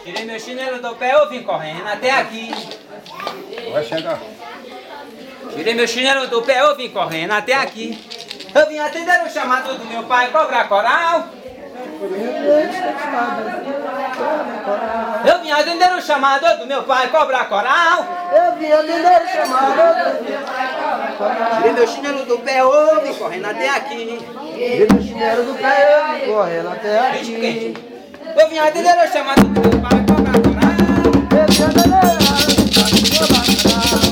Tirei meu chinelo do pé, eu vim correndo até aqui. Vai chegar. Tirei meu chinelo do pé, eu vim correndo até aqui. Eu vim atender o chamado do meu pai, cobrar coral. Eu vim atender o chamado do meu pai, cobrar coral. Eu vim atender o chamado do meu pai, cobrar coral. Tirei meu chinelo do pé, eu vim correndo até aqui. Tirei meu chinelo do pé, eu vim correndo até aqui. Eu vim atender o chamado do meu pai, cobrar coral. Eu vim atender o chamado do meu pai, cobrar coral.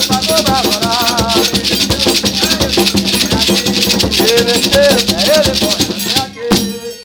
Ele